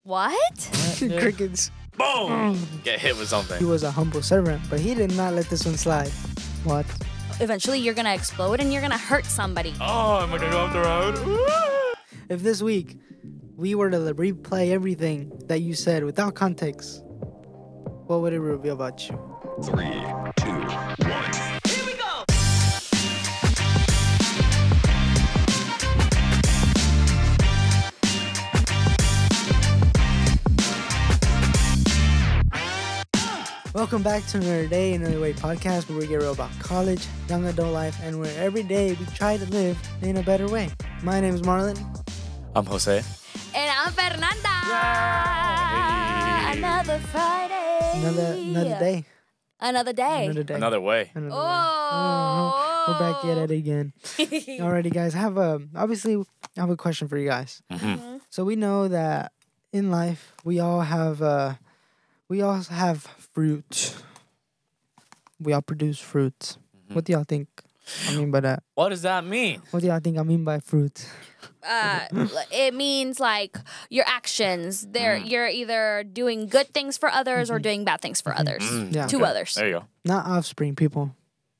What? Crickets. Boom! Get hit with He something. was a humble servant, but he did not let this one slide. What? Eventually, you're gonna explode and you're gonna hurt somebody. Oh, am I gonna go off the road? If this week we were to replay everything that you said without context, what would it reveal about you? 3, 2, 1. Welcome back to another day, another way podcast where we get real about college, young adult life, and where every day we try to live in a better way. My name is Marlon. I'm Jose. And I'm Fernanda. Yay. Another Friday. Another day. Another day. Another day. Another way. Another way. Oh. We're back at it again. Alrighty, guys. I have a question for you guys. So we know that in life we all have fruit. We all produce fruits. What do y'all think I mean by that? What does that mean? What do y'all think I mean by fruit? It means like your actions. You're either doing good things for others or doing bad things for others. Yeah. To others. There you go. Not offspring, people.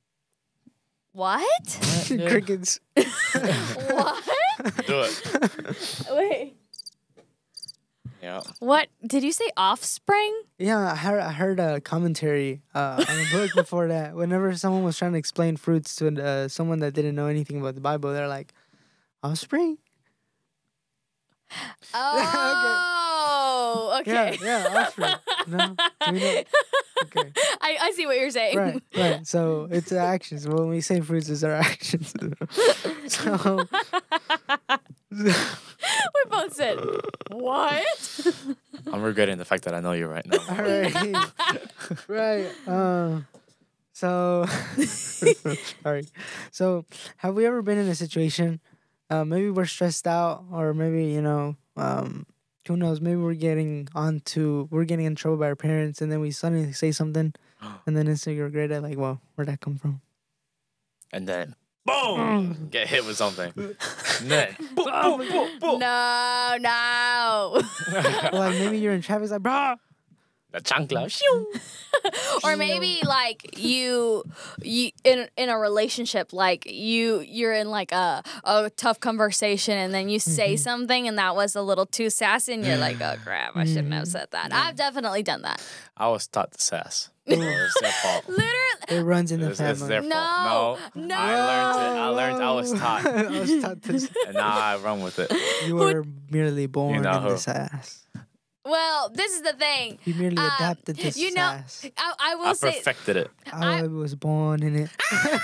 What? Crickets. What? Do it. Wait. Yeah. What? Did you say offspring? Yeah, I heard a commentary on a book before that. Whenever someone was trying to explain fruits to someone that didn't know anything about the Bible, they're like, offspring? Oh, okay. Yeah, offspring. No? Do we know? Okay. I see what you're saying. Right. So it's actions. When we say fruits, it's our actions. So We both said, what? I'm regretting the fact that I know you right now. all right. So sorry. So have we ever been in a situation? Maybe we're stressed out, or maybe who knows? Maybe we're getting in trouble by our parents, and then we suddenly say something, and then instantly regret it. Like, well, where'd that come from? And then, boom! Get hit with something. And then, boom, boom, boom, boom. No. Like maybe you're in traffic, it's like, bro. The chancla. Shoo. Or maybe like you in a relationship, like you're in like a tough conversation, and then you say something and that was a little too sassy, and you're like, oh crap, I shouldn't have said that. I've definitely done that. I was taught to sass. It's their fault. Literally. It runs in the It's family. their fault. No. I learned. I was taught. I was taught this. And now I run with it. You were merely born You know in who. this ass. Well, this is the thing. You merely adapted this ass. I will I say. perfected it. I was born in it.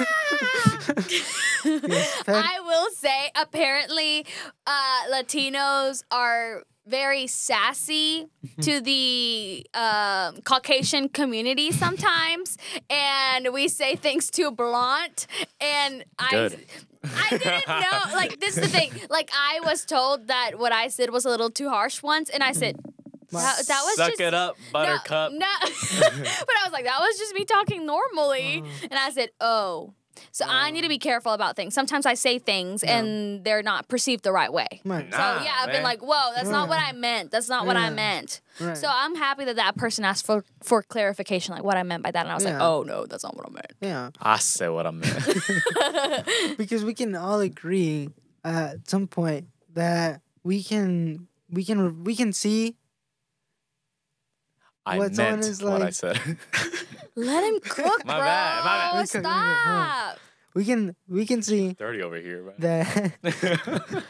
Yes, I will say, apparently, Latinos are very sassy to the Caucasian community sometimes, and we say things too blunt. And Good. I didn't know. Like, this is the thing. Like, I was told that what I said was a little too harsh once, and I said. That was Suck just, it up, buttercup. No, but I was like, that was just me talking normally. And I said, oh. So I need to be careful about things. Sometimes I say things and they're not perceived the right way. Right. So Nah, yeah, I've been man. like, whoa, that's not what I meant. That's not what I meant. Right. So I'm happy that person asked for clarification, like what I meant by that. And I was like, Yeah. oh, no, that's not what I meant. Yeah. I said what I meant. Because we can all agree at some point that we can see I What someone meant is what I like- said. Let him cook, My bro. bad. Okay, Stop. we can see Dirty over here, man. that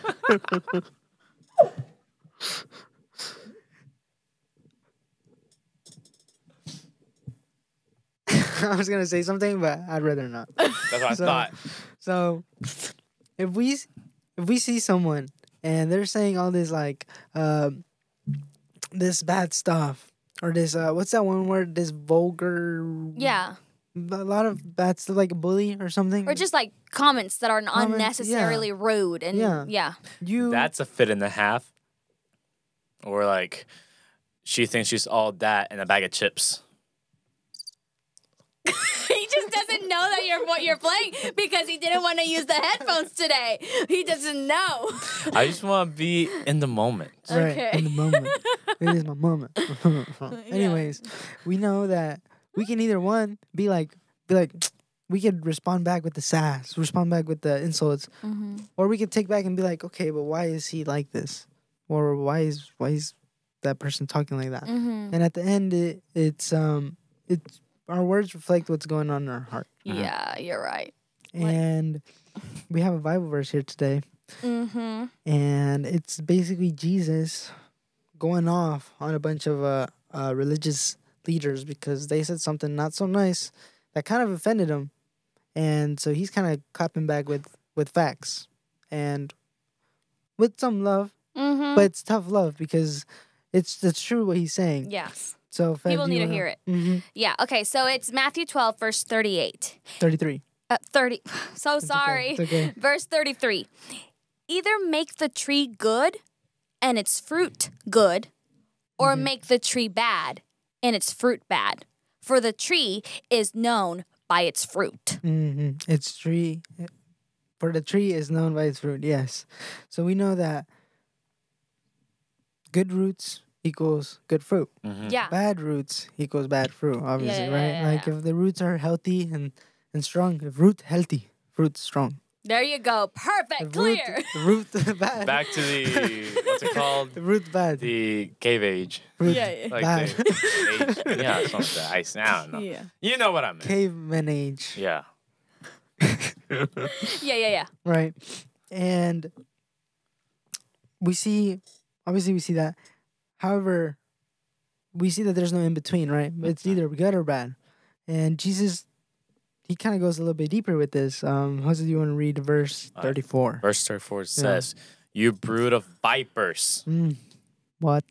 I was gonna say something, but I'd rather not. That's what I So- thought. So if we see someone and they're saying all this like this bad stuff or this what's that one word, this vulgar, Yeah. a lot of bad stuff, like a bully or something, Or just like comments that are Comments, unnecessarily rude. And Yeah. you That's a fit and a half. Or like, she thinks she's all that and a bag of chips. He just doesn't doesn't know that what you're playing because he didn't want to use the headphones today. He doesn't know. I just want to be in the moment. Right, Okay. in the moment. It is my moment. Anyways, we know that we can either one be like we could respond back with the sass, respond back with the insults, or we could take back and be like, okay, but why is he like this, or why is that person talking like that? And at the end, it's our words reflect what's going on in our heart. Yeah, you're right. And we have a Bible verse here today, and it's basically Jesus going off on a bunch of religious leaders because they said something not so nice that kind of offended him, and so he's kind of clapping back with facts and with some love, but it's tough love because it's true what he's saying. Yes. So Fed, People do you need to wanna- hear it. Mhm. Yeah. Okay. So it's Matthew 12, verse 38. 33. 30. So It's okay, sorry. it's okay. Verse 33. Either make the tree good and its fruit good, or make the tree bad and its fruit bad. For the tree is known by its fruit. Its tree, for the tree is known by its fruit. Yes, so we know that good roots equals good fruit. Yeah. Bad roots equals bad fruit. Obviously, yeah, right? yeah, Like yeah. if the roots are healthy and strong, if root healthy, fruit strong. There you go. Perfect. If Clear. Root bad. Back to the what's it called? The root bad. The cave age. Fruit Yeah. Like bad. the age. Yeah, something like that. I don't know. Yeah. You know what I mean. Caveman age. Yeah. Yeah. Right. And we see that. However, we see that there's no in between, right? It's either good or bad. And Jesus, he kind of goes a little bit deeper with this. Jose, do you want to read verse 34? Verse 34 says, "You brood of vipers, What?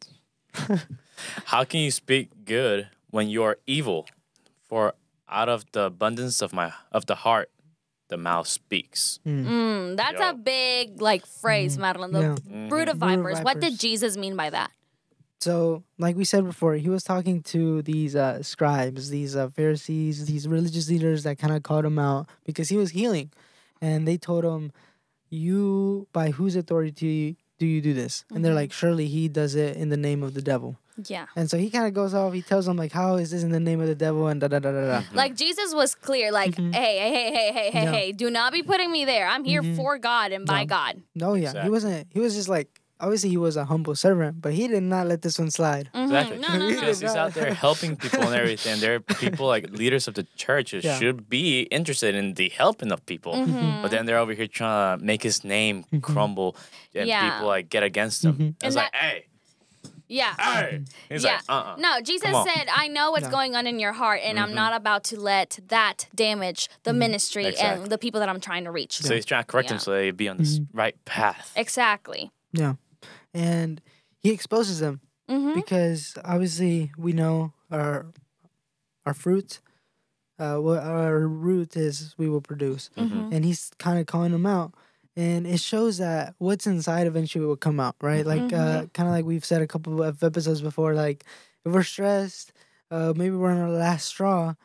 how can you speak good when you are evil? For out of the abundance of the heart, the mouth speaks." That's Yo. a big phrase, Madeline. The Yeah. brood of Brood of vipers. What did vipers. Jesus mean by that? So, like we said before, he was talking to these scribes, these Pharisees, these religious leaders that kind of called him out because he was healing. And they told him, "You, by whose authority do you do this?" And they're like, "Surely he does it in the name of the devil." Yeah. And so he kind of goes off. He tells them, like, "How is this in the name of the devil?" And da da da da da. Like Jesus was clear, like, hey, do not be putting me there. I'm here for God and by God. No, yeah. Exactly. He wasn't, he was just like, obviously he was a humble servant, but he did not let this one slide. Exactly. No. Because he's out there helping people and everything. There are people like leaders of the church who Yeah. should be interested in the helping of people. But then they're over here trying to make his name crumble and Yeah. people like get against him. It's like, hey, Yeah. hey. He's Yeah. like, No, Jesus Come on. said, I know what's going on in your heart, and I'm not about to let that damage the ministry Exactly. and the people that I'm trying to reach. So he's trying to correct him Yeah. so they be on this right path. Exactly. Yeah. And he exposes them because obviously we know our fruit, what our root is, we will produce. And he's kind of calling them out. And it shows that what's inside eventually will come out, right? Like, kind of like we've said a couple of episodes before, like, if we're stressed, maybe we're on our last straw,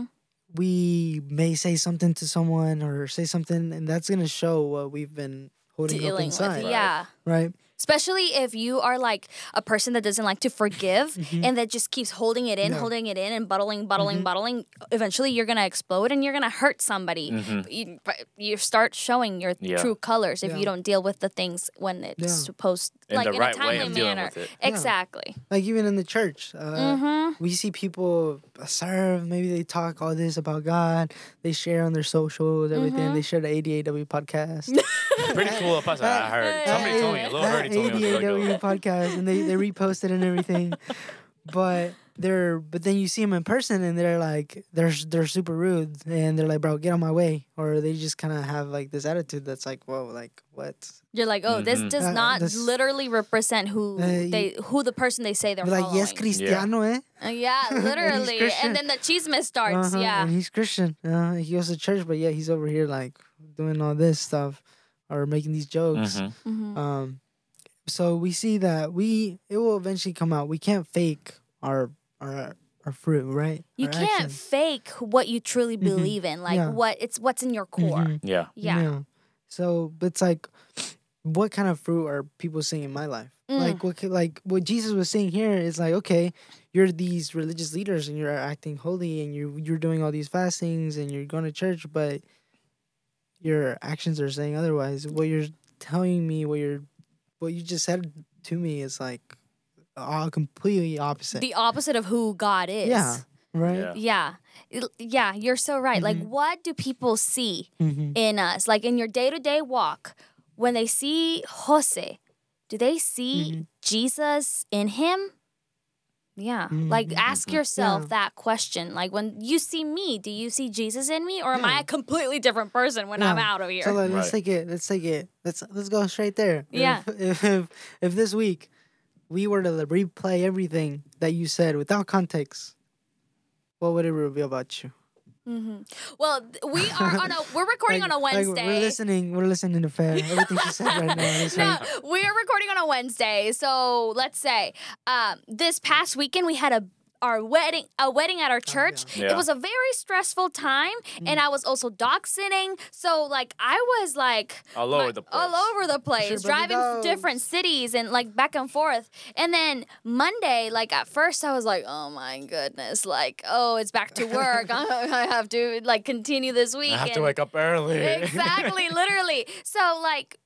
we may say something to someone or say something, and that's going to show what we've been holding up Dealing inside, with, yeah. right? Especially if you are like a person that doesn't like to forgive and that just keeps holding it in, Yeah. and bottling. Eventually, you're gonna explode and you're gonna hurt somebody. But you start showing your Yeah. true colors if Yeah. you don't deal with the things when it's Yeah. supposed, In like the in right a way timely of dealing manner. with it. Exactly. Like even in the church, we see people serve. Maybe they talk all this about God. They share on their socials, everything. They share the ADAW podcast. Pretty cool podcast I heard. Somebody told me, a little birdie told me it was really ADAW good. podcast, and they repost it and everything. But then you see them in person, and they're like they're super rude, and they're like, "Bro, get on my way," or they just kind of have like this attitude that's like, "Whoa, like what?" You're like, oh, this does not this- literally represent who the person they say they're They're like, following. "Yes, Cristiano, eh?" Yeah, literally. Christian. And then the chisme starts. Uh-huh, Yeah. and he's Christian. He goes to church, but yeah, he's over here like doing all this stuff or making these jokes. So we see that it will eventually come out. We can't fake our our fruit, right? You Our can't actions. fake what you truly believe in, like Yeah. what's in your core. Mhm. Yeah. Yeah. So it's like, what kind of fruit are people seeing in my life? Like what Jesus was saying here is like, okay, you're these religious leaders and you're acting holy and you're doing all these fastings and you're going to church, but your actions are saying otherwise. What you're telling me, what you just said to me is like all completely opposite. The opposite of who God is. Yeah. Right. Yeah. Yeah. Yeah, you're so right. Like, what do people see Mm-hmm. in us? Like, in your day to day walk, when they see Jose, do they see Jesus in him? Yeah. Like, ask yourself Yeah. that question. Like, when you see me, do you see Jesus in me? Or am I a completely different person when I'm Yeah. out of here? So let's Right. take it. Let's go straight there. Yeah. If this week we were to replay everything that you said without context, what would it reveal about you? Well, we're recording on a Wednesday. We're listening to Fair. Everything she said right now. Is No, right. we're recording on a Wednesday. So let's say this past weekend we had a wedding at our church. Yeah. It was a very stressful time, and I was also dog sitting. So like I was like All over the place. all over the place, Sure, but driving dogs. different cities and like back and forth. And then Monday, like at first I was like, oh my goodness, like oh it's back to work. I have to like continue this week. I have to and- wake up early. Exactly, literally. So, like,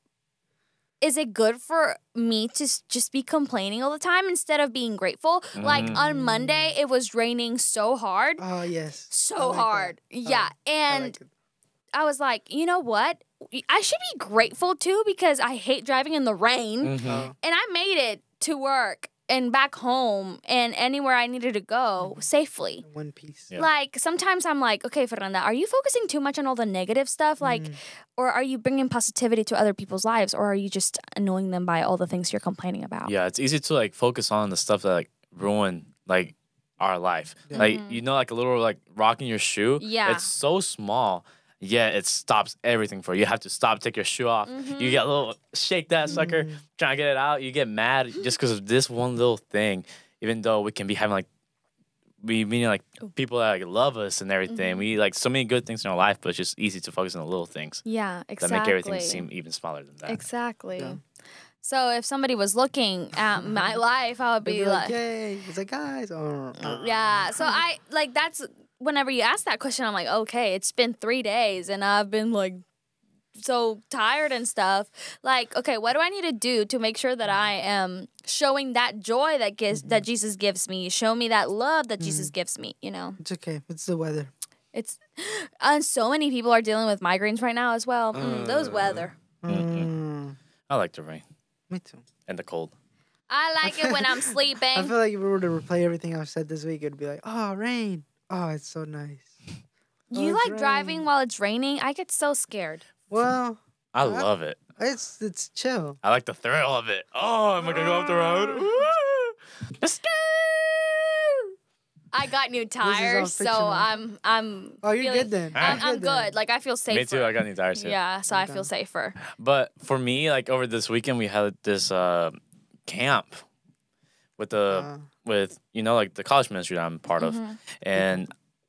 is it good for me to just be complaining all the time instead of being grateful? Like, on Monday, it was raining so hard. Oh yes. I So like hard. that. Yeah. I And like it. I was like, you know what? I should be grateful too because I hate driving in the rain. Oh, And I made it to work and back home and anywhere I needed to go safely. One Piece. Yeah. Like sometimes I'm like, okay, Fernanda, are you focusing too much on all the negative stuff? Like, or are you bringing positivity to other people's lives, or are you just annoying them by all the things you're complaining about? Yeah, it's easy to like focus on the stuff that like ruin like our life. Like like a little like rock in your shoe. Yeah. It's so small. Yeah, it stops everything for you. You have to stop, take your shoe off. You get a little shake that sucker, trying to get it out. You get mad just because of this one little thing. Even though we can be having like meaning like people that like love us and everything. We like so many good things in our life, but it's just easy to focus on the little things Yeah, that exactly. make everything seem even smaller than that. Exactly. Yeah. So if somebody was looking at my life, I would They'd be like, hey, it's like guys. yeah. So I like that's whenever you ask that question, I'm like, okay, it's been 3 days and I've been like so tired and stuff. Like, okay, what do I need to do to make sure that I am showing that joy that that Jesus gives me? Show me that love that Jesus gives me, you know? It's okay. It's the weather. It's and so many people are dealing with migraines right now as well. Those weather. I like the rain Me too. and the cold. I like it when I'm I sleeping. feel like if we were to replay everything I've said this week, it'd be like, oh, rain. Oh, it's so nice. You it's like driving raining. while it's raining? I get so scared. Well, I love it. it's chill. I like the thrill of it. Oh, am I gonna go off the road? Woo! I got new all tires, so fictional. I'm. Oh, you're feeling- good then. I'm You're good. then. Like I feel safer. Me too. I got new tires too. Yeah, so I feel safer. But for me, like over this weekend, we had this camp with the with like the college ministry that I'm part of, and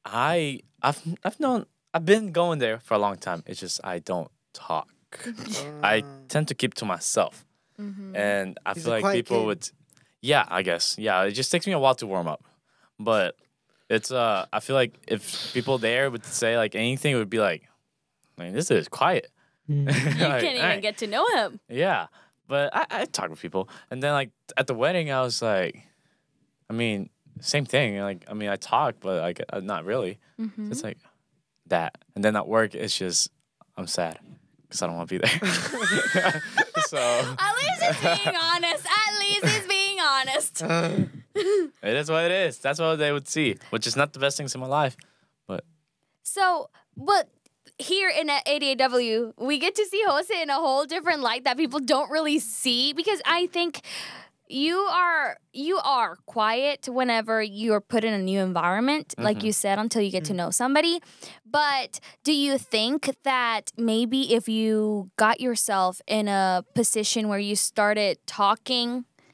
I've been going there for a long time. It's just I don't talk. I tend to keep to myself, and I He's feel a like quiet people kid. would. Yeah, I guess. Yeah, it just takes me a while to warm up, but it's I feel like if people there would say like anything, it would be like this is quiet. You can't even get to know him. Yeah, but I talk with people, and then like at the wedding, I was like, I mean, same thing. Like, I mean, I talk, but like not really. So it's like that, and then at work, it's just I'm sad because I don't want to be there. So At least it's being honest. At least it's being honest. it is what it is. That's what they would see, which is not the best things in my life. But So, but here in 88W, we get to see Jose in a whole different light that people don't really see because I think you are quiet whenever you're put in a new environment, like you said, until you get to know somebody. But do you think that maybe if you got yourself in a position where you started talking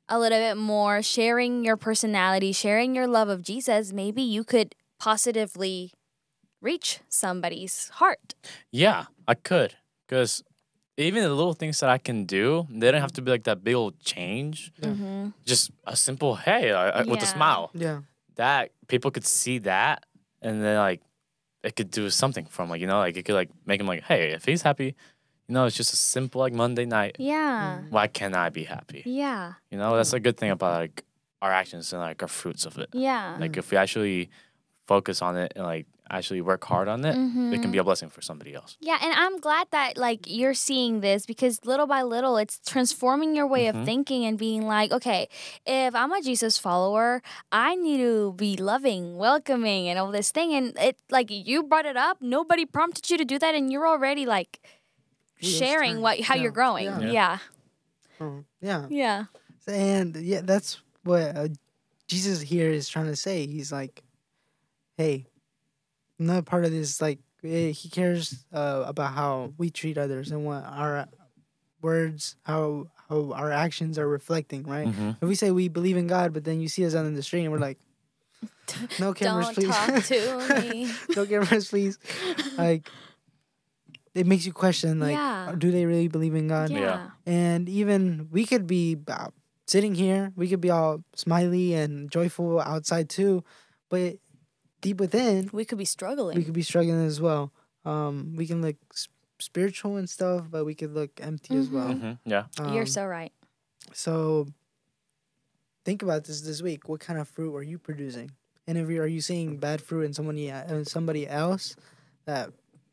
a little bit more, sharing your personality, sharing your love of Jesus, maybe you could positively reach somebody's heart. Yeah, I could. Because even the little things that I can do, they don't have to be like that big old change. Mm-hmm. Just a simple hey with a Yeah. smile. Yeah. That people could see that, and then like it could do something from like like it could like make him like, hey, if he's happy, it's just a simple like Monday night. Yeah. Why can't I be happy? Yeah. That's a good thing about like our actions and like our fruits of it. Yeah. Like if we actually focus on it and like actually work hard on it, it can be a blessing for somebody else. Yeah, and I'm glad that like you're seeing this because little by little it's transforming your way of thinking and being like, okay, if I'm a Jesus follower, I need to be loving, welcoming, and all this thing. And it like you brought it up, nobody prompted you to do that, and you're already like sharing how you're growing. Yeah. Yeah. Yeah. Yeah. And yeah, that's what Jesus here is trying to say. He's like, hey, I'm not part of this. Like, he cares about how we treat others and what our words, how our actions are reflecting, right? If we say we believe in God, but then you see us out in the street and we're like, no cameras, Don't please. talk to me. No cameras, please. Like, it makes you question, like, Yeah. do they really believe in God? Yeah. And even we could be sitting here, we could be all smiley and joyful outside too, but deep within, We could be struggling. we could be struggling as well. We can look spiritual and stuff, but we could look empty as well. Yeah. You're so right. So think about this week. What kind of fruit are you producing? And if are you seeing bad fruit in somebody else that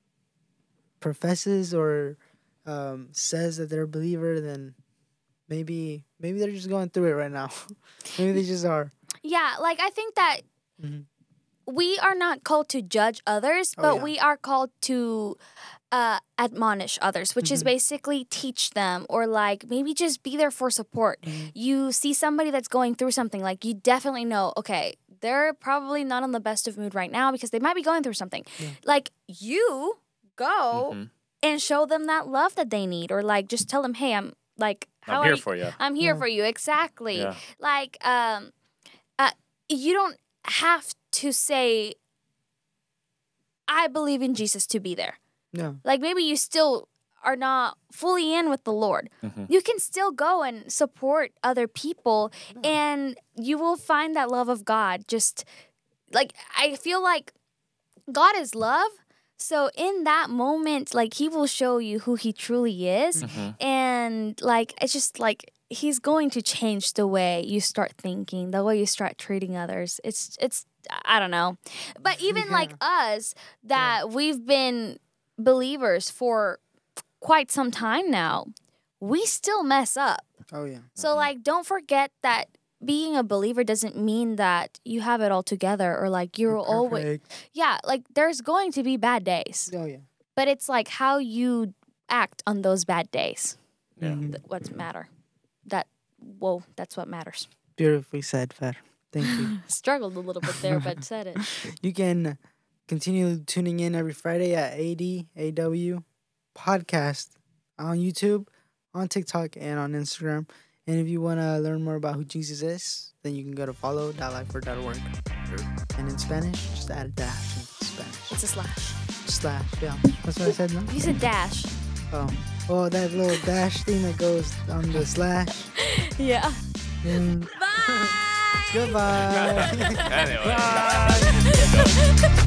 professes or says that they're a believer, then maybe they're just going through it right now. Maybe they just are. Yeah, like I think that Mhm. we are not called to judge others, Oh, but yeah. we are called to admonish others, which is basically teach them or like maybe just be there for support. You see somebody that's going through something, like you definitely know, okay, they're probably not in the best of mood right now because they might be going through something. Like you go and show them that love that they need, or like just tell them, hey, I'm like, how I'm are here you? for you. I'm here for you. Exactly. Yeah. Like, you don't have to say, I believe in Jesus to be there. No. Like maybe you still are not fully in with the Lord. You can still go and support other people and you will find that love of God. Just like, I feel like God is love. So in that moment, like he will show you who he truly is. And like, it's just like, he's going to change the way you start thinking, the way you start treating others. It's I don't know. But even like us, that we've been believers for quite some time now, we still mess up. Oh yeah. So like, don't forget that being a believer doesn't mean that you have it all together or like you're always, Perfect. yeah, like there's going to be bad days, Oh yeah. but it's like how you act on those bad days. Yeah. What's matter. That's what matters. Beautifully said, Fer. Thank you. Struggled a little bit there, but said it. You can continue tuning in every Friday at ADAW podcast on YouTube, on TikTok, and on Instagram. And if you want to learn more about who Jesus is, then you can go to follow.lifeword.org. And in Spanish, just add a dash in Spanish. It's a slash. Slash, yeah. That's what I said, no? You said dash. Oh, that little dash thing that goes on the slash. Yeah. Mm. Bye. Goodbye. Anyway. Bye.